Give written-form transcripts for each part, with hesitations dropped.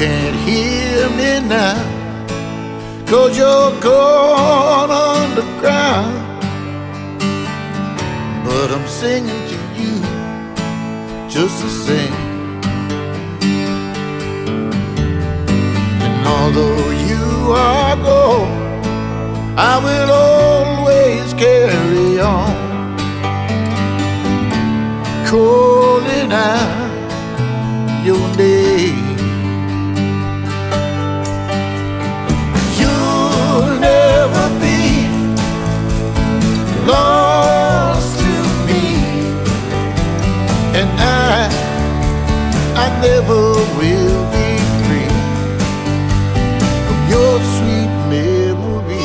can't hear me now, 'cause you're gone underground. But I'm singing to you just the same. And although you are gone, I will always carry on, calling out your name. You'll never be lost to me, and I never will be free from your sweet memory.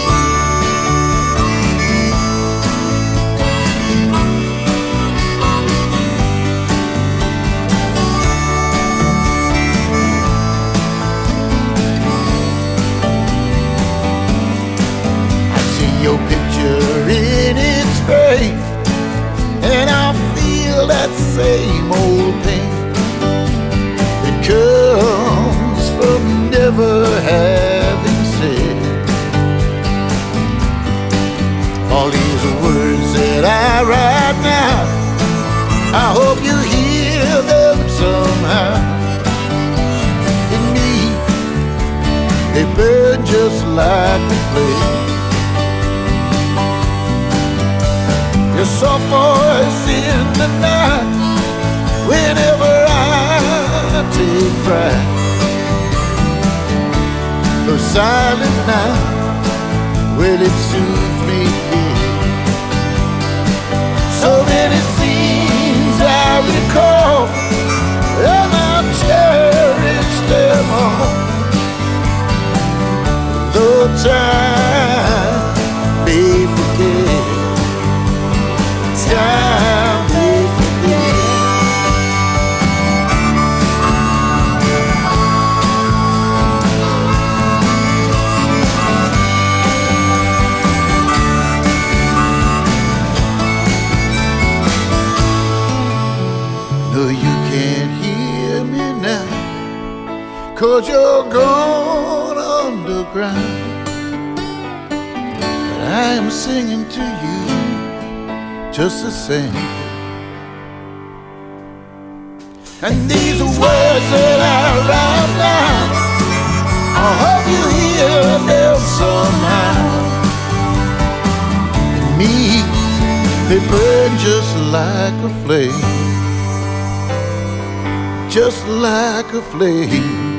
Your picture in its frame, and I feel that same old pain that comes from never having said all these words that I write now. I hope you hear them somehow. In me, they burn just like the flame. Your soft voice in the night, whenever I take fright. The silent night, well, it soothes me here. So many scenes I recall, and I'll cherish them all. Though time may forget, time may forget. No, you can't hear me now, 'cause you're gone underground. But I am singing to you just the same. And these are words that I write down, I hope you hear them somehow. And me, they burn just like a flame, just like a flame.